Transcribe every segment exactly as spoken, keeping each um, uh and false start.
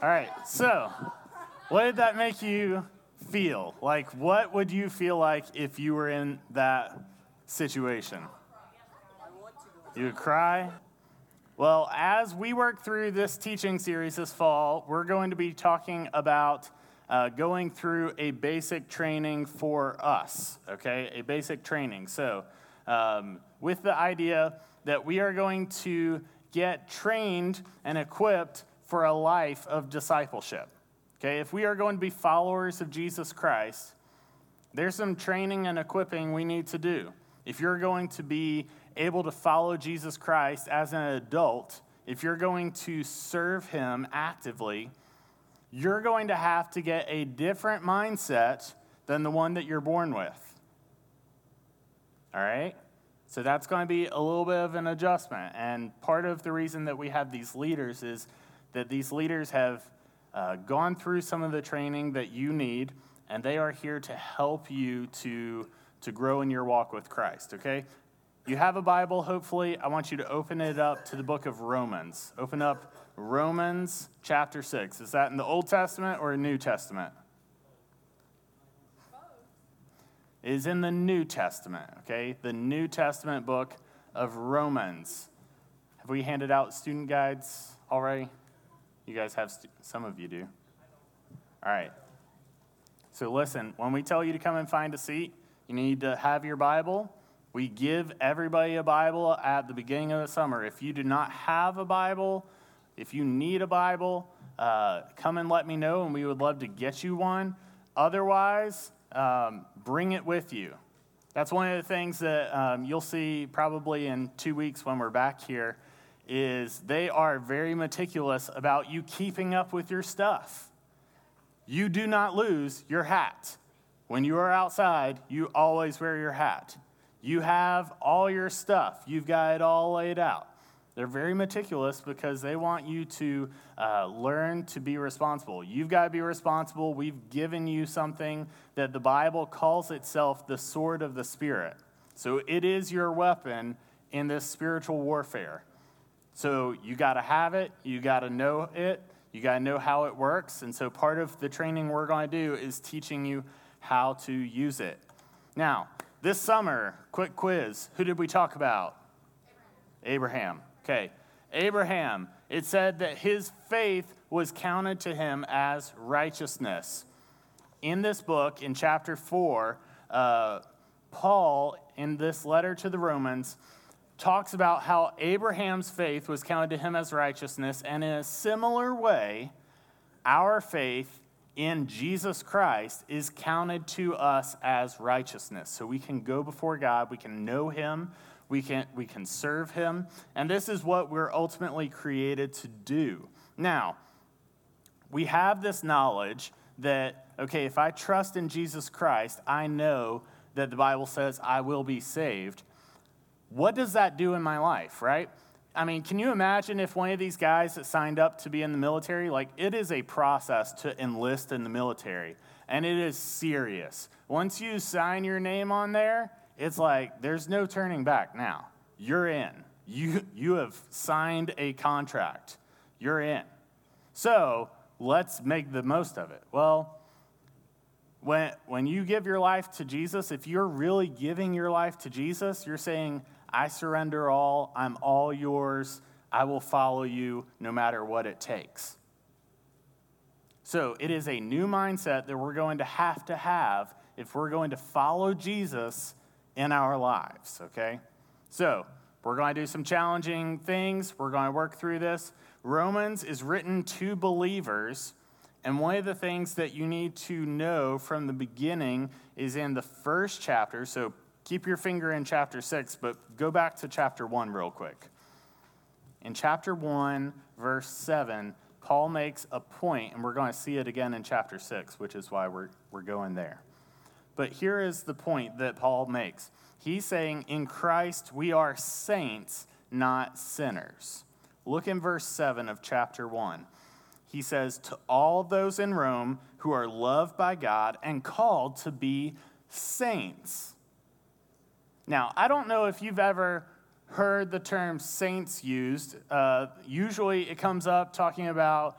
All right, so what did that make you feel? Like, what would you feel like if you were in that situation? You would cry? Well, as we work through this teaching series this fall, we're going to be talking about uh, going through a basic training for us, okay? A basic training. So, um, with the idea that we are going to get trained and equipped for a life of discipleship. Okay, if we are going to be followers of Jesus Christ, there's some training and equipping we need to do. If you're going to be able to follow Jesus Christ as an adult, if you're going to serve him actively, you're going to have to get a different mindset than the one that you're born with. All right? So that's going to be a little bit of an adjustment. And part of the reason that we have these leaders is that these leaders have uh, gone through some of the training that you need, and they are here to help you to, to grow in your walk with Christ, okay? You have a Bible, hopefully. I want you to open it up to the book of Romans. Open up Romans chapter six. Is that in the Old Testament or New Testament? It is in the New Testament, okay? The New Testament book of Romans. Have we handed out student guides already? You guys have, stu- some of you do. All right. So listen, when we tell you to come and find a seat, you need to have your Bible. We give everybody a Bible at the beginning of the summer. If you do not have a Bible, if you need a Bible, uh, come and let me know, and we would love to get you one. Otherwise, um, bring it with you. That's one of the things that um, you'll see probably in two weeks when we're back here, is they are very meticulous about you keeping up with your stuff. You do not lose your hat. When you are outside, you always wear your hat. You have all your stuff. You've got it all laid out. They're very meticulous because they want you to uh, learn to be responsible. You've got to be responsible. We've given you something that the Bible calls itself the sword of the Spirit. So it is your weapon in this spiritual warfare. So you got to have it, you got to know it, you got to know how it works. And so part of the training we're going to do is teaching you how to use it. Now, this summer, quick quiz, who did we talk about? Abraham. Abraham. Okay, Abraham, it said that his faith was counted to him as righteousness. In this book, in chapter four, uh, Paul, in this letter to the Romans, talks about how Abraham's faith was counted to him as righteousness, and in a similar way, our faith in Jesus Christ is counted to us as righteousness. So we can go before God, we can know him, we can we can serve him, and this is what we're ultimately created to do. Now, we have this knowledge that, okay, if I trust in Jesus Christ, I know that the Bible says I will be saved. What does that do in my life, right? I mean, can you imagine if one of these guys that signed up to be in the military, like, it is a process to enlist in the military, and it is serious. Once you sign your name on there, it's like, there's no turning back now. You're in. You, you have signed a contract. You're in. So let's make the most of it. Well, when, when you give your life to Jesus, if you're really giving your life to Jesus, you're saying, I surrender all, I'm all yours, I will follow you no matter what it takes. So it is a new mindset that we're going to have to have if we're going to follow Jesus in our lives, okay? So we're going to do some challenging things. We're going to work through this. Romans is written to believers, and one of the things that you need to know from the beginning is in the first chapter, so keep your finger in chapter six, but go back to chapter one real quick. In chapter one, verse seven, Paul makes a point, and we're going to see it again in chapter six, which is why we're, we're going there. But here is the point that Paul makes. He's saying, in Christ we are saints, not sinners. Look in verse seven of chapter one. He says, to all those in Rome who are loved by God and called to be saints. Now, I don't know if you've ever heard the term saints used. Uh, usually it comes up talking about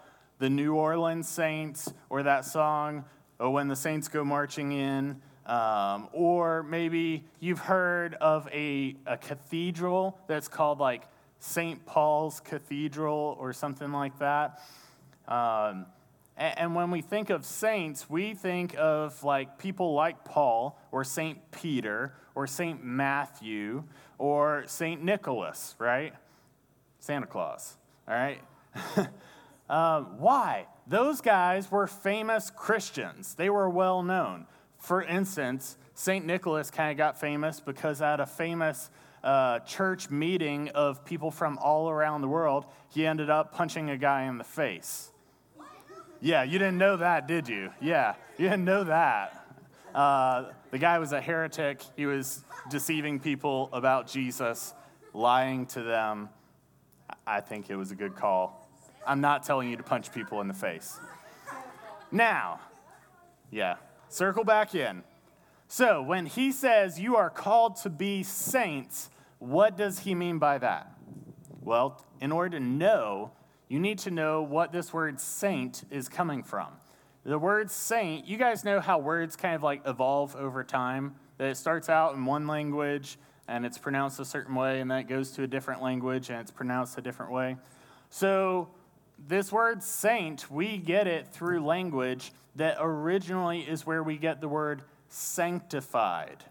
the New Orleans Saints, or that song, "Oh, When the Saints Go Marching In." Um, or maybe you've heard of a, a cathedral that's called like Saint Paul's Cathedral or something like that. Um, and, and when we think of saints, we think of like people like Paul or Saint Peter or Saint Matthew or Saint Nicholas, right? Santa Claus, all right? um, why? Those guys were famous Christians. They were well known. For instance, Saint Nicholas kind of got famous because at a famous uh, church meeting of people from all around the world, he ended up punching a guy in the face. Yeah, you didn't know that, did you? Yeah, you didn't know that. Uh, the guy was a heretic. He was deceiving people about Jesus, lying to them. I think it was a good call. I'm not telling you to punch people in the face. Now, yeah. Circle back in. So when he says you are called to be saints, what does he mean by that? Well, in order to know, you need to know what this word saint is coming from. The word saint, you guys know how words kind of like evolve over time, that it starts out in one language and it's pronounced a certain way, and then it goes to a different language and it's pronounced a different way. So this word saint, we get it through language that originally is where we get the word sanctified.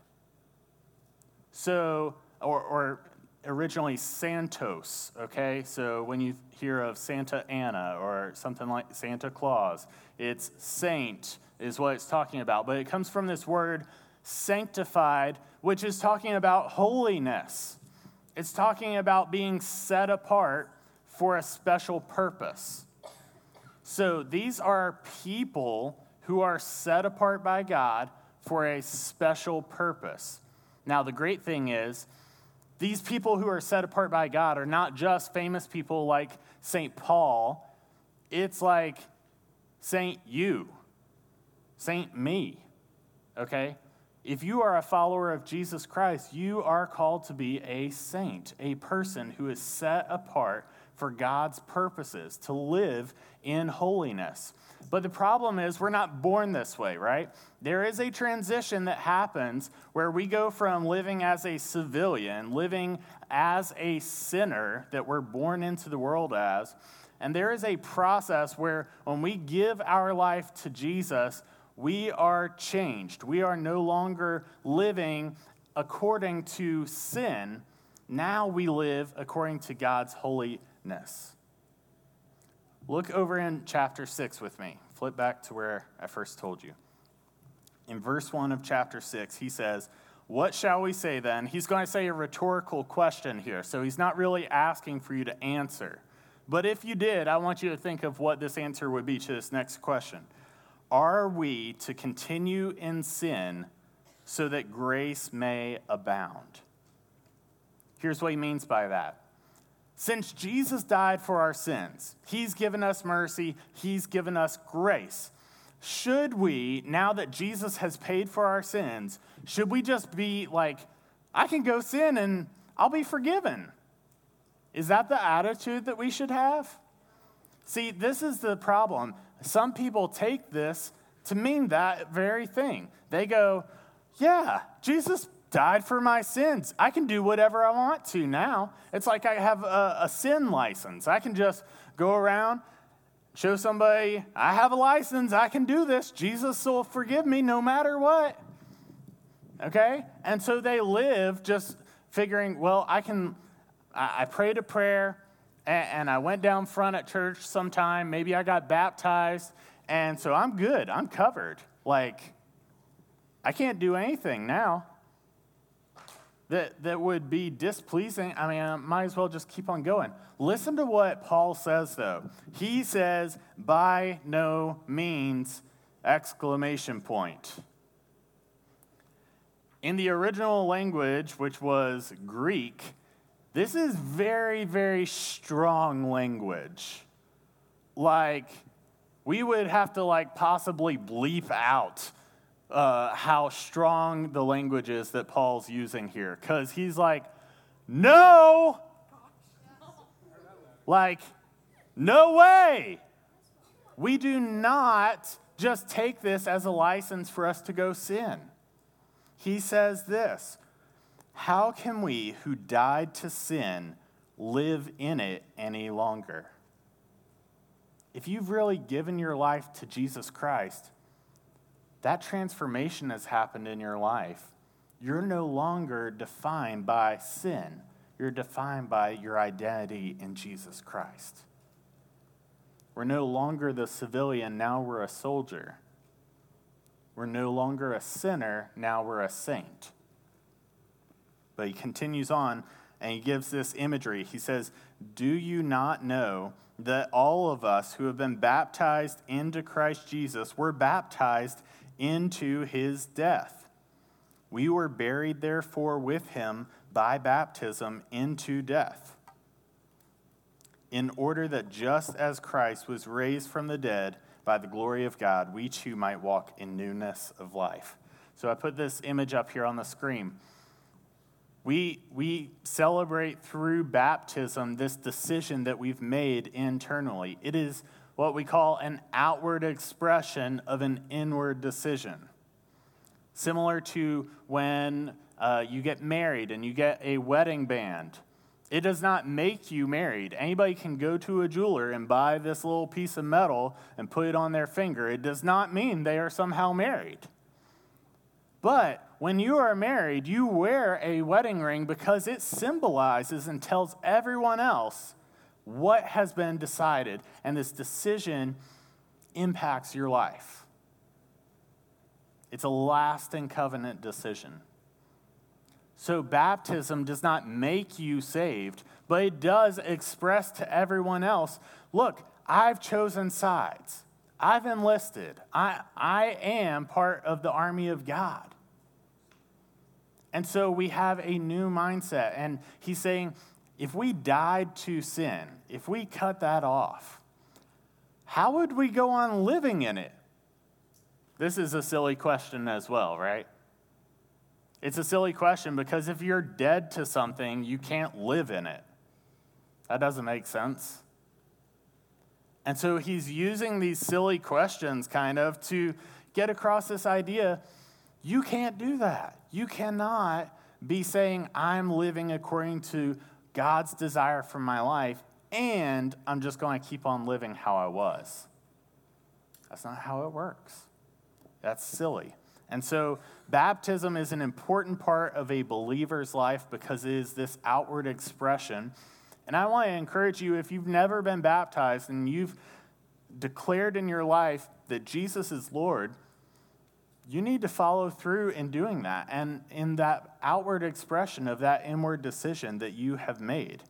So, or, or originally Santos, okay? So when you hear of Santa Anna or something like Santa Claus, it's saint is what it's talking about. But it comes from this word sanctified, which is talking about holiness. It's talking about being set apart for a special purpose. So these are people who are set apart by God for a special purpose. Now, the great thing is, these people who are set apart by God are not just famous people like Saint Paul. It's like Saint you, Saint me, okay? If you are a follower of Jesus Christ, you are called to be a saint, a person who is set apart for God's purposes, to live in holiness. But the problem is we're not born this way, right? There is a transition that happens where we go from living as a civilian, living as a sinner that we're born into the world as, and there is a process where when we give our life to Jesus, we are changed. We are no longer living according to sin. Now we live according to God's holiness. Look over in chapter six with me. Flip back to where I first told you. In verse one of chapter six, he says, "What shall we say then?" He's going to say a rhetorical question here, so he's not really asking for you to answer. But if you did, I want you to think of what this answer would be to this next question. Are we to continue in sin so that grace may abound? Here's what he means by that. Since Jesus died for our sins, he's given us mercy, he's given us grace. Should we, now that Jesus has paid for our sins, should we just be like, I can go sin and I'll be forgiven? Is that the attitude that we should have? See, this is the problem. Some people take this to mean that very thing. They go, yeah, Jesus died for my sins. I can do whatever I want to now. It's like I have a, a sin license. I can just go around, show somebody, I have a license, I can do this. Jesus will forgive me no matter what. Okay? And so they live just figuring, well, I can, I, I prayed a prayer, and, and I went down front at church sometime. Maybe I got baptized, and so I'm good. I'm covered. Like, I can't do anything now that, that would be displeasing. I mean, I might as well just keep on going. Listen to what Paul says, though. He says, by no means, exclamation point. In the original language, which was Greek, this is very, very strong language. Like, we would have to, like, possibly bleep out uh, how strong the language is that Paul's using here. Because he's like, no! Like, no way! we do not just take this as a license for us to go sin. He says this, how can we who died to sin live in it any longer? If you've really given your life to Jesus Christ, that transformation has happened in your life. You're no longer defined by sin. You're defined by your identity in Jesus Christ. We're no longer the civilian, now we're a soldier. We're no longer a sinner, now we're a saint. But he continues on and he gives this imagery. He says, do you not know that all of us who have been baptized into Christ Jesus were baptized into his death? We were buried therefore with him by baptism into death, in order that just as Christ was raised from the dead by the glory of God, we too might walk in newness of life. So I put this image up here on the screen. We, we celebrate through baptism this decision that we've made internally. It is what we call an outward expression of an inward decision. Similar to when uh, you get married and you get a wedding band. It does not make you married. Anybody can go to a jeweler and buy this little piece of metal and put it on their finger. It does not mean they are somehow married. But when you are married, you wear a wedding ring because it symbolizes and tells everyone else what has been decided, and this decision impacts your life. It's a lasting covenant decision. So baptism does not make you saved, but it does express to everyone else, look, I've chosen sides. I've enlisted. I, I am part of the army of God. And so we have a new mindset. And he's saying, if we died to sin, if we cut that off, how would we go on living in it? This is a silly question as well, right? It's a silly question because if you're dead to something, you can't live in it. That doesn't make sense. And so he's using these silly questions kind of to get across this idea, you can't do that. You cannot be saying, I'm living according to God's desire for my life, and I'm just going to keep on living how I was. That's not how it works. That's silly. And so baptism is an important part of a believer's life because it is this outward expression. And I want to encourage you, if you've never been baptized and you've declared in your life that Jesus is Lord, you need to follow through in doing that and in that outward expression of that inward decision that you have made.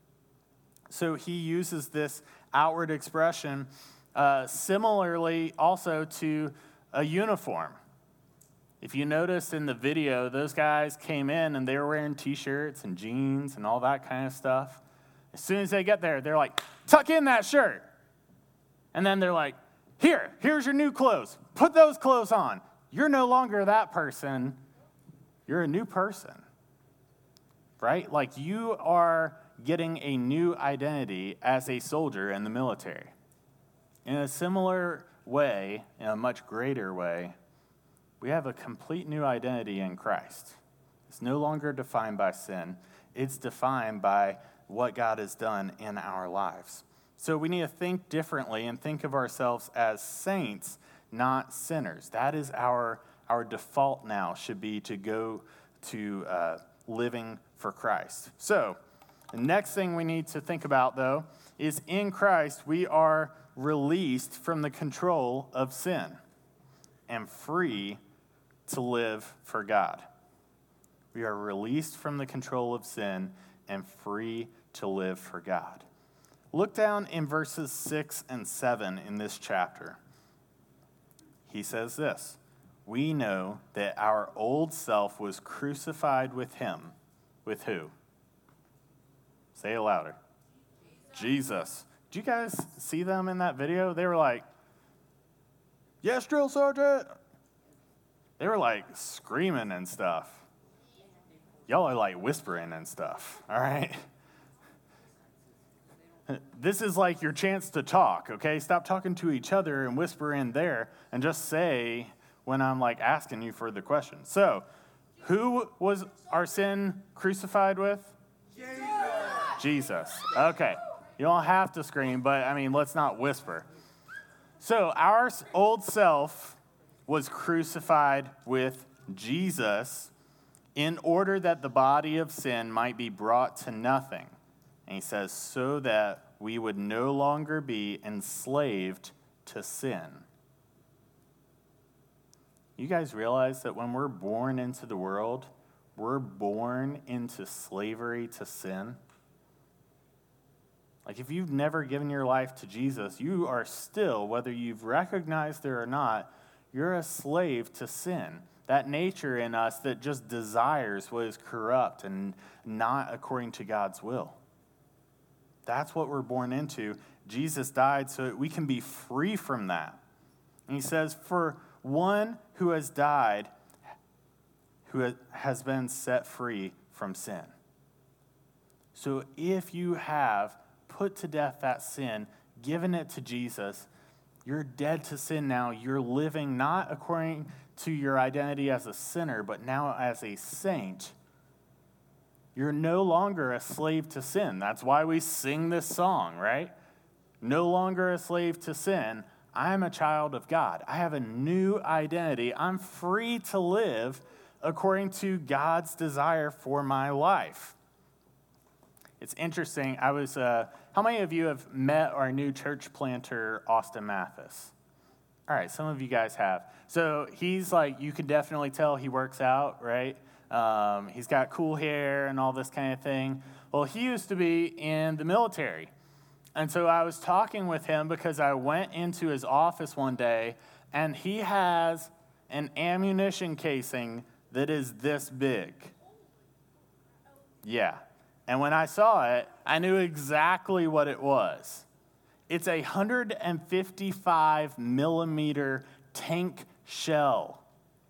So he uses this outward expression uh, similarly also to a uniform. If you notice in the video, those guys came in and they were wearing t-shirts and jeans and all that kind of stuff. As soon as they get there, they're like, tuck in that shirt. And then they're like, here, here's your new clothes. Put those clothes on. You're no longer that person. You're a new person, right? Like you are getting a new identity as a soldier in the military. In a similar way, in a much greater way, we have a complete new identity in Christ. It's no longer defined by sin. It's defined by what God has done in our lives. So we need to think differently and think of ourselves as saints, not sinners. That is our, our default now, should be to go to uh, living for Christ. So the next thing we need to think about, though, is in Christ we are released from the control of sin and free to live for God. We are released from the control of sin and free to live for God. Look down in verses six and seven in this chapter. He says this, we know that our old self was crucified with him. With who? Say it louder. Jesus. Jesus. Did you guys see them in that video? They were like, yes, drill sergeant. They were like screaming and stuff. Y'all are like whispering and stuff, all right? This is like your chance to talk, okay? Stop talking to each other and whisper in there and just say when I'm like asking you for the question. So, who was our sin crucified with? Jesus. Jesus. Okay. You don't have to scream, but I mean, let's not whisper. So, our old self was crucified with Jesus in order that the body of sin might be brought to nothing. And he says, so that we would no longer be enslaved to sin. You guys realize that when we're born into the world, we're born into slavery to sin? Like if you've never given your life to Jesus, you are still, whether you've recognized it or not, you're a slave to sin. That nature in us that just desires what is corrupt and not according to God's will. That's what we're born into. Jesus died so that we can be free from that. And he says, for one who has died, who has been set free from sin. So if you have put to death that sin, given it to Jesus, you're dead to sin now. You're living not according to your identity as a sinner, but now as a saint. You're no longer a slave to sin. That's why we sing this song, right? No longer a slave to sin. I'm a child of God. I have a new identity. I'm free to live according to God's desire for my life. It's interesting. I was, uh, how many of you have met our new church planter, Austin Mathis? All right, some of you guys have. So he's like, you can definitely tell he works out, right? Um, he's got cool hair and all this kind of thing. Well, he used to be in the military. And so I was talking with him because I went into his office one day, and he has an ammunition casing that is this big. Yeah. And when I saw it, I knew exactly what it was. It's a one hundred fifty-five millimeter tank shell.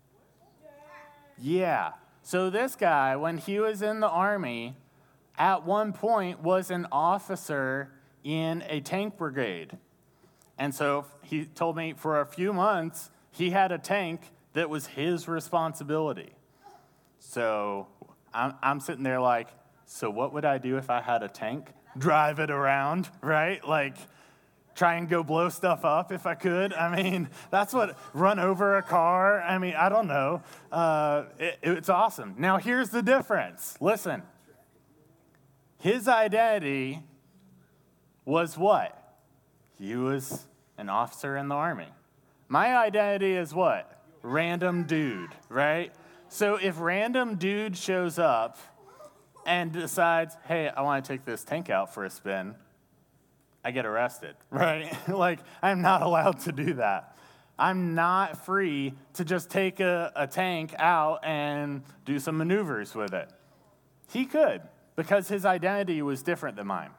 Yeah. So this guy, when he was in the Army, at one point was an officer in a tank brigade. And so he told me for a few months, he had a tank that was his responsibility. So I'm, I'm sitting there like, so what would I do if I had a tank? Drive it around, right? Like, try and go blow stuff up if I could. I mean, that's what, run over a car. I mean, I don't know. Uh, it, it's awesome. Now, here's the difference. Listen. His identity was what? He was an officer in the Army. My identity is what? Random dude, right? So if random dude shows up and decides, hey, I want to take this tank out for a spin, I get arrested, right? Like, I'm not allowed to do that. I'm not free to just take a, a tank out and do some maneuvers with it. He could, because his identity was different than mine.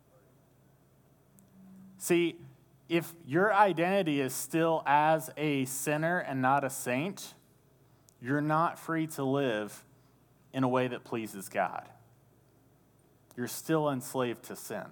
See, if your identity is still as a sinner and not a saint, you're not free to live in a way that pleases God. You're still enslaved to sin.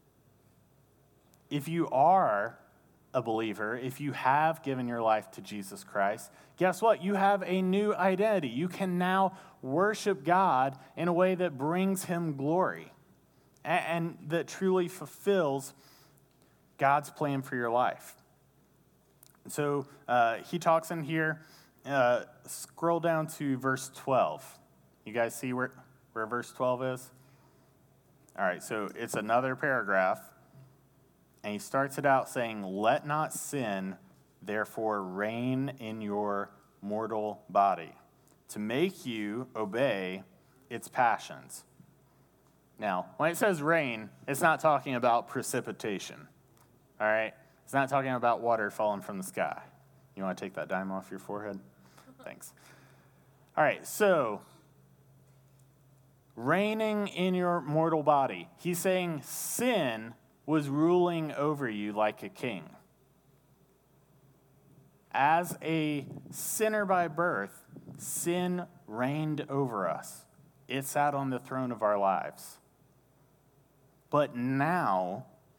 If you are a believer, if you have given your life to Jesus Christ, guess what? You have a new identity. You can now worship God in a way that brings him glory and, and that truly fulfills God's plan for your life. So uh, he talks in here, uh, scroll down to verse twelve. You guys see where, where verse twelve is? All right, so it's another paragraph. And he starts it out saying, let not sin, therefore, reign in your mortal body, to make you obey its passions. Now, when it says rain, it's not talking about precipitation, all right? It's not talking about water falling from the sky. You want to take that dime off your forehead? Thanks. All right, so reigning in your mortal body. He's saying sin was ruling over you like a king. As a sinner by birth, sin reigned over us. It sat on the throne of our lives. But now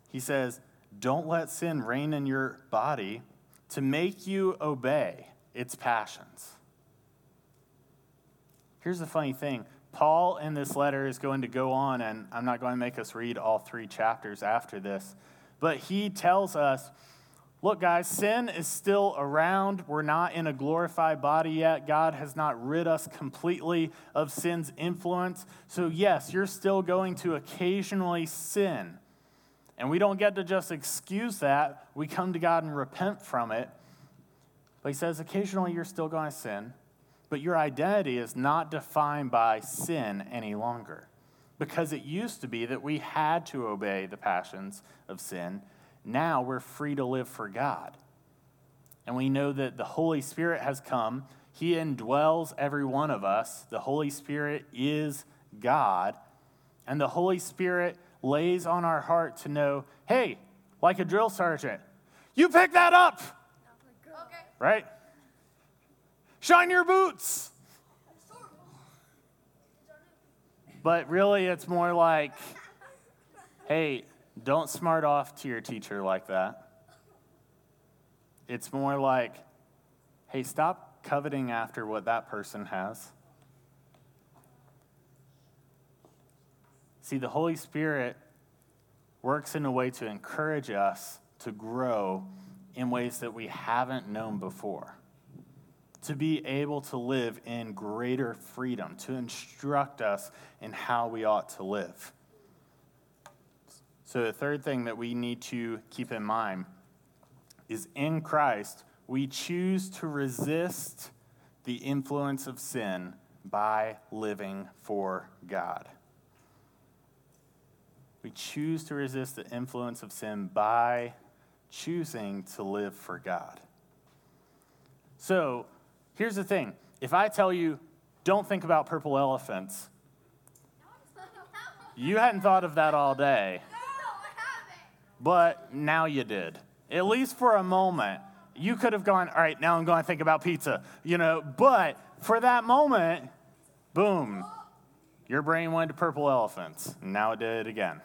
He says, don't let sin reign in your body to make you obey its passions. Here's the funny thing. Paul in this letter is going to go on, and I'm not going to make us read all three chapters after this, but he tells us, look, guys, sin is still around. We're not in a glorified body yet. God has not rid us completely of sin's influence. So yes, you're still going to occasionally sin. And we don't get to just excuse that. We come to God and repent from it. But he says, occasionally you're still going to sin, but your identity is not defined by sin any longer. Because it used to be that we had to obey the passions of sin. Now we're free to live for God. And we know that the Holy Spirit has come. He indwells every one of us. The Holy Spirit is God. And the Holy Spirit lays on our heart to know, hey, like a drill sergeant, you pick that up. Okay. Right? Shine your boots. But really, it's more like, hey, don't smart off to your teacher like that. It's more like, hey, stop coveting after what that person has. See, the Holy Spirit works in a way to encourage us to grow in ways that we haven't known before. To be able to live in greater freedom, to instruct us in how we ought to live. So the third thing that we need to keep in mind is in Christ, we choose to resist the influence of sin by living for God. We choose to resist the influence of sin by choosing to live for God. So, here's the thing. If I tell you, don't think about purple elephants, you hadn't thought of that all day. But now you did. At least for a moment. You could have gone, all right, now I'm going to think about pizza. You know, but for that moment, boom, your brain went to purple elephants. And now it did it again.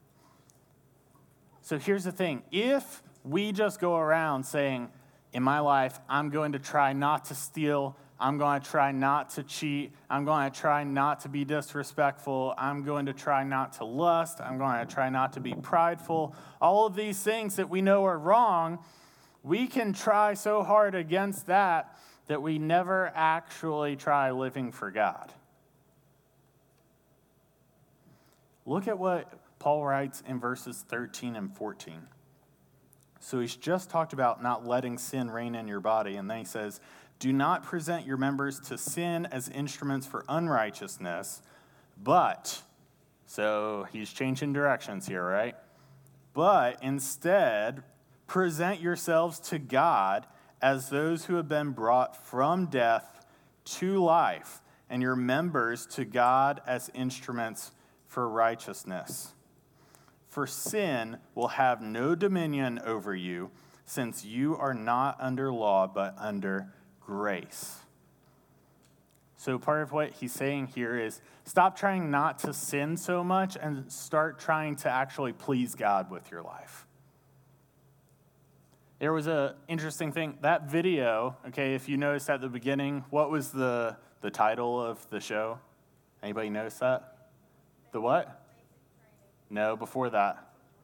So here's the thing. If we just go around saying, in my life, I'm going to try not to steal. I'm going to try not to cheat. I'm going to try not to be disrespectful. I'm going to try not to lust. I'm going to try not to be prideful. All of these things that we know are wrong, we can try so hard against that that we never actually try living for God. Look at what Paul writes in verses thirteen and fourteen. So he's just talked about not letting sin reign in your body. And then he says, do not present your members to sin as instruments for unrighteousness, but, so he's changing directions here, right? But instead, present yourselves to God as those who have been brought from death to life, and your members to God as instruments for righteousness. For sin will have no dominion over you, since you are not under law, but under grace. So part of what he's saying here is stop trying not to sin so much and start trying to actually please God with your life. There was an interesting thing. That video, okay, if you noticed at the beginning, what was the, the title of the show? Anybody notice that? The what? No, before that.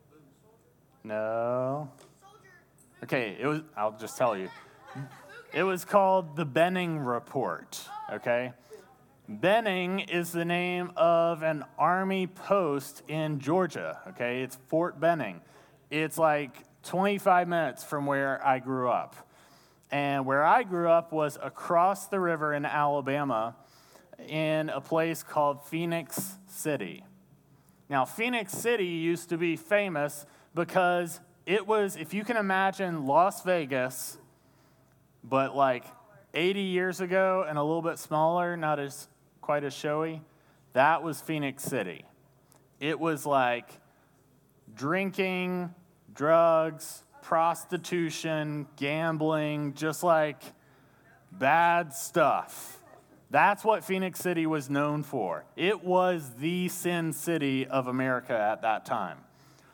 No. Okay, it was, I'll just tell you. It was called the Benning Report, okay? Benning is the name of an army post in Georgia, okay? It's Fort Benning. It's like twenty-five minutes from where I grew up. And where I grew up was across the river in Alabama in a place called Phoenix City. Now, Phoenix City used to be famous because it was, if you can imagine Las Vegas, but like eighty years ago and a little bit smaller, not as quite as showy, that was Phoenix City. It was like drinking, drugs, prostitution, gambling, just like bad stuff. That's what Phoenix City was known for. It was the sin city of America at that time.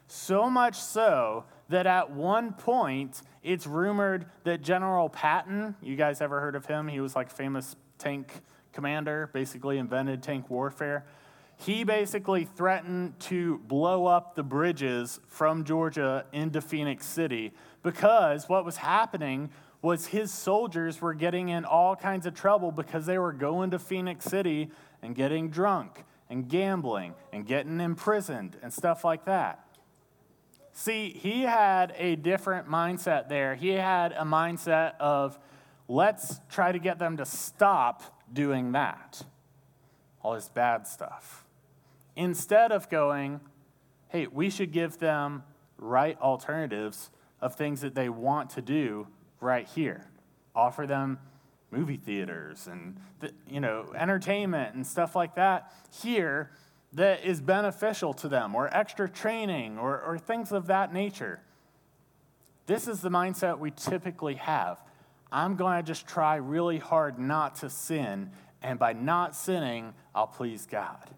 So much so that at one point, it's rumored that General Patton, you guys ever heard of him? He was like a famous tank commander, basically invented tank warfare. He basically threatened to blow up the bridges from Georgia into Phoenix City because what was happening was his soldiers were getting in all kinds of trouble because they were going to Phoenix City and getting drunk and gambling and getting imprisoned and stuff like that. See, he had a different mindset there. He had a mindset of, let's try to get them to stop doing that, all this bad stuff. Instead of going, hey, we should give them right alternatives of things that they want to do right here. Offer them movie theaters and, you know, entertainment and stuff like that here that is beneficial to them, or extra training, or, or things of that nature. This is the mindset we typically have. I'm going to just try really hard not to sin, and by not sinning, I'll please God.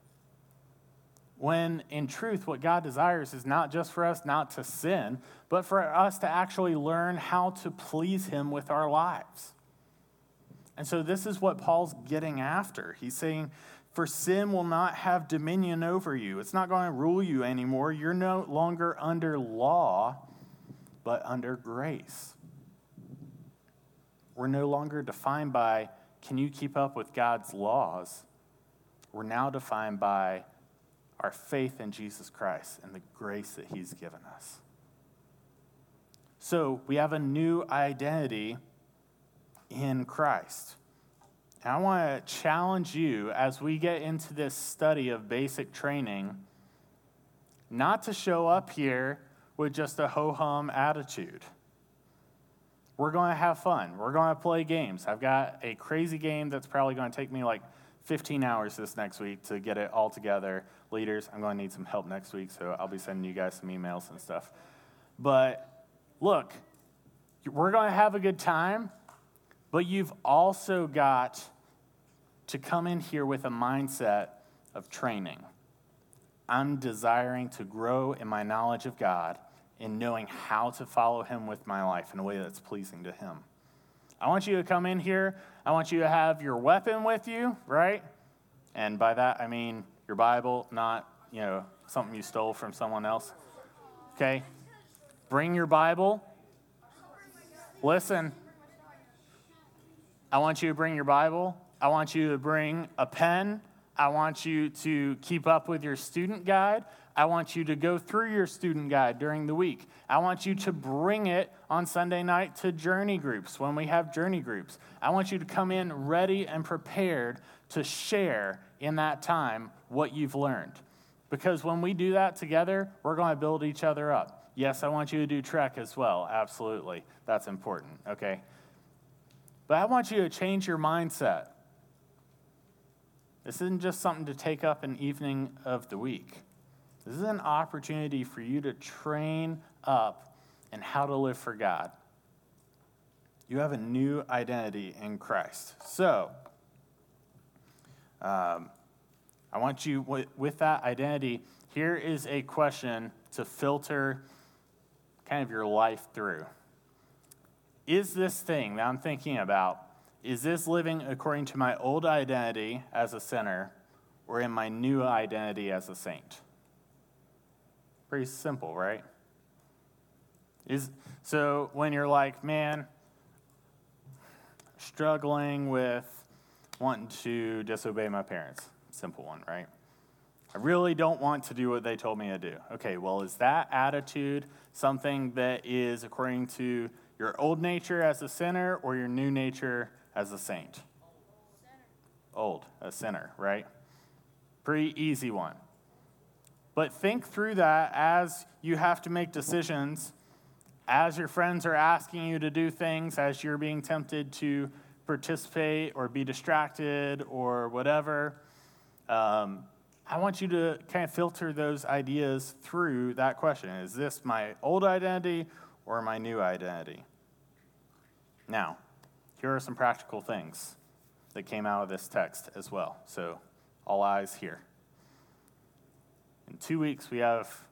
When in truth, what God desires is not just for us not to sin, but for us to actually learn how to please him with our lives. And so this is what Paul's getting after. He's saying, for sin will not have dominion over you. It's not going to rule you anymore. You're no longer under law, but under grace. We're no longer defined by, can you keep up with God's laws? We're now defined by our faith in Jesus Christ and the grace that he's given us. So we have a new identity in Christ. And I want to challenge you as we get into this study of basic training, not to show up here with just a ho-hum attitude. We're going to have fun. We're going to play games. I've got a crazy game that's probably going to take me like fifteen hours this next week to get it all together. Leaders, I'm going to need some help next week, so I'll be sending you guys some emails and stuff. But look, we're going to have a good time, but you've also got to come in here with a mindset of training. I'm desiring to grow in my knowledge of God and knowing how to follow him with my life in a way that's pleasing to him. I want you to come in here. I want you to have your weapon with you, right? And by that, I mean your Bible, not, you know, something you stole from someone else. Okay? Bring your Bible. Listen. I want you to bring your Bible. I want you to bring a pen. I want you to keep up with your student guide. I want you to go through your student guide during the week. I want you to bring it on Sunday night to journey groups when we have journey groups. I want you to come in ready and prepared to share in that time what you've learned. Because when we do that together, we're going to build each other up. Yes, I want you to do Trek as well. Absolutely. That's important, okay? But I want you to change your mindset. This isn't just something to take up an evening of the week. This is an opportunity for you to train up in how to live for God. You have a new identity in Christ. So, um, I want you, with, with that identity, here is a question to filter kind of your life through. Is this thing that I'm thinking about, is this living according to my old identity as a sinner or in my new identity as a saint? Pretty simple, right? Is so when you're like, man, struggling with wanting to disobey my parents. Simple one, right? I really don't want to do what they told me to do. Okay, well, is that attitude something that is according to your old nature as a sinner or your new nature as a saint? Old, a sinner, right? Pretty easy one. But think through that as you have to make decisions, as your friends are asking you to do things, as you're being tempted to participate or be distracted or whatever. Um, I want you to kind of filter those ideas through that question. Is this my old identity or my new identity? Now, here are some practical things that came out of this text as well. So, all eyes here. In two weeks, we have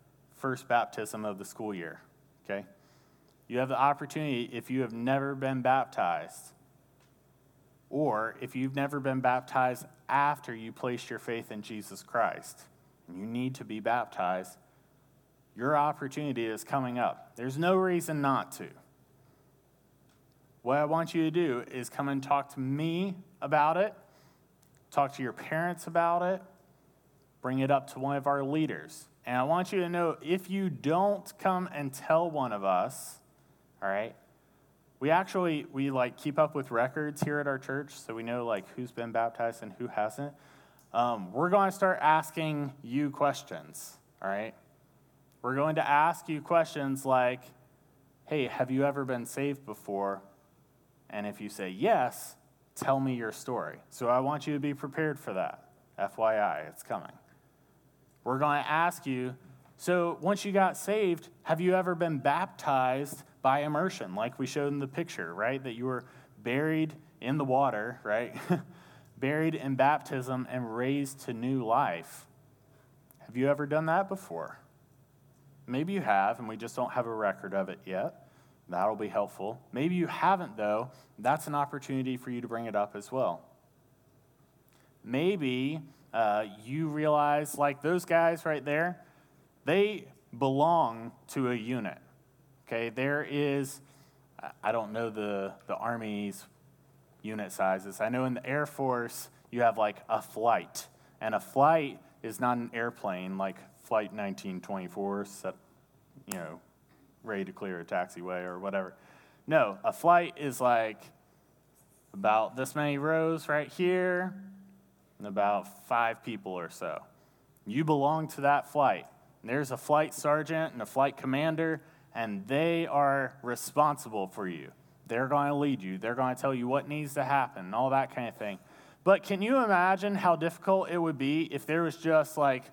first baptism of the school year, okay? You have the opportunity, if you have never been baptized, or if you've never been baptized after you placed your faith in Jesus Christ, and you need to be baptized, your opportunity is coming up. There's no reason not to. What I want you to do is come and talk to me about it, talk to your parents about it, bring it up to one of our leaders. And I want you to know, if you don't come and tell one of us, all right, we actually, we like keep up with records here at our church, so we know like who's been baptized and who hasn't. Um, we're going to start asking you questions, all right? We're going to ask you questions like, hey, have you ever been saved before? And if you say yes, tell me your story. So I want you to be prepared for that. F Y I, it's coming. We're going to ask you, so once you got saved, have you ever been baptized by immersion, like we showed in the picture, right? That you were buried in the water, right? Buried in baptism and raised to new life. Have you ever done that before? Maybe you have, and we just don't have a record of it yet. That'll be helpful. Maybe you haven't, though. That's an opportunity for you to bring it up as well. Maybe uh, you realize, like those guys right there, they belong to a unit. Okay, there is, I don't know the, the Army's unit sizes. I know in the Air Force, you have like a flight. And a flight is not an airplane like Flight nineteen twenty-four, set, you know, ready to clear a taxiway or whatever. No, a flight is like about this many rows right here and about five people or so. You belong to that flight. And there's a flight sergeant and a flight commander, and they are responsible for you. They're going to lead you. They're going to tell you what needs to happen and all that kind of thing. But can you imagine how difficult it would be if there was just like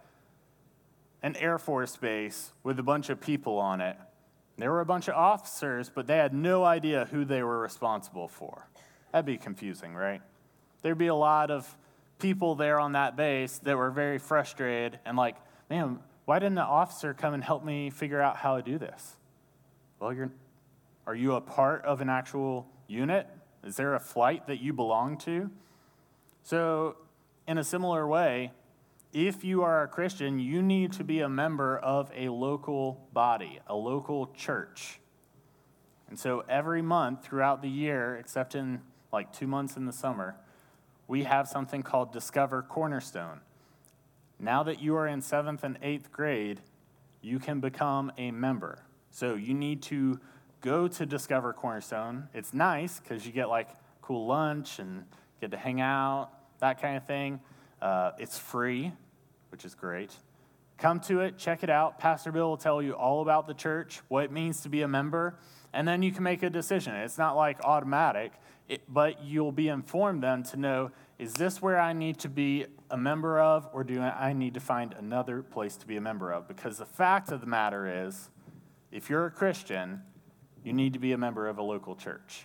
an Air Force base with a bunch of people on it? There were a bunch of officers, but they had no idea who they were responsible for. That'd be confusing, right? There'd be a lot of people there on that base that were very frustrated and like, man, why didn't an officer come and help me figure out how to do this? Well, you're, are you a part of an actual unit? Is there a flight that you belong to? So, in a similar way, if you are a Christian, you need to be a member of a local body, a local church. And so every month throughout the year, except in like two months in the summer, we have something called Discover Cornerstone. Now that you are in seventh and eighth grade, you can become a member. So you need to go to Discover Cornerstone. It's nice because you get like cool lunch and get to hang out, that kind of thing. Uh, it's free, which is great. Come to it, check it out. Pastor Bill will tell you all about the church, what it means to be a member, and then you can make a decision. It's not like automatic, it, but you'll be informed then to know, is this where I need to be a member of, or do I need to find another place to be a member of? Because the fact of the matter is, if you're a Christian, you need to be a member of a local church.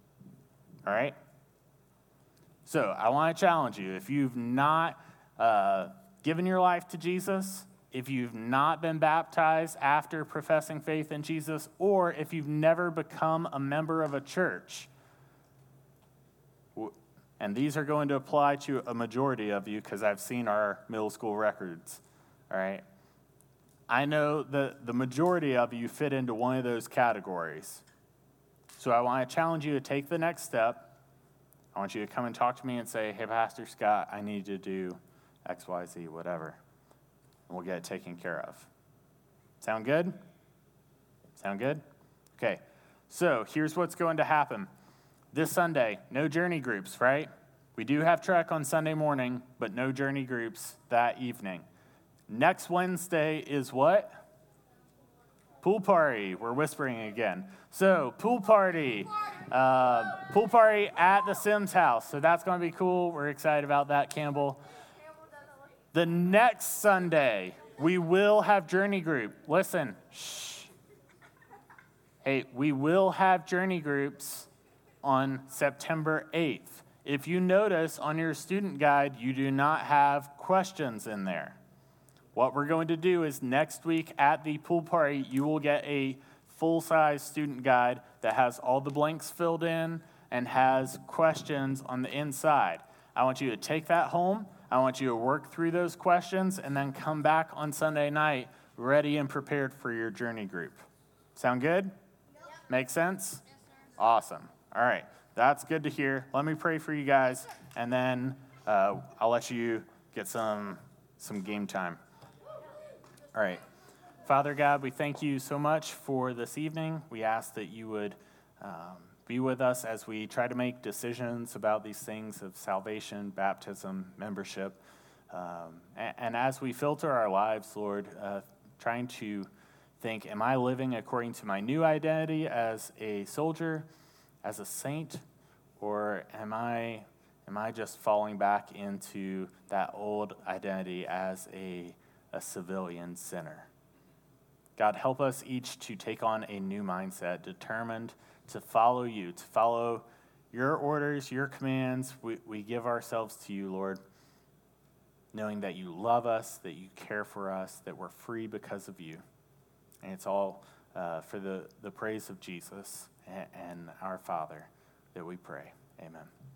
All right? So I want to challenge you. If you've not uh, given your life to Jesus, if you've not been baptized after professing faith in Jesus, or if you've never become a member of a church, and these are going to apply to a majority of you because I've seen our middle school records, all right? I know that the majority of you fit into one of those categories. So I want to challenge you to take the next step. I want you to come and talk to me and say, hey, Pastor Scott, I need to do X, Y, Z, whatever. And we'll get it taken care of. Sound good? Sound good? Okay, so here's what's going to happen. This Sunday, no journey groups, right? We do have trek on Sunday morning, but no journey groups that evening. Next Wednesday is what? Pool party. We're whispering again. So, pool party. Uh, pool party at the Sims house. So that's going to be cool. We're excited about that, Campbell. The next Sunday, we will have journey group. Listen. Shh. Hey, we will have journey groups on September eighth. If you notice on your student guide, you do not have questions in there. what we're going to do is next week at the pool party, you will get a full-size student guide that has all the blanks filled in and has questions on the inside. I want you to take that home. I want you to work through those questions and then come back on Sunday night ready and prepared for your journey group. Sound good? Yep. Make sense? Yes, sir. Awesome. All right. That's good to hear. Let me pray for you guys, and then uh, I'll let you get some some game time. All right. Father God, we thank you so much for this evening. We ask that you would um, be with us as we try to make decisions about these things of salvation, baptism, membership. Um, and, and as we filter our lives, Lord, uh, trying to think, am I living according to my new identity as a soldier, as a saint, or am I am I just falling back into that old identity as a, a civilian sinner? God, help us each to take on a new mindset, determined to follow you, to follow your orders, your commands. We, we give ourselves to you, Lord, knowing that you love us, that you care for us, that we're free because of you. And it's all uh, for the, the praise of Jesus and, and our Father that we pray. Amen.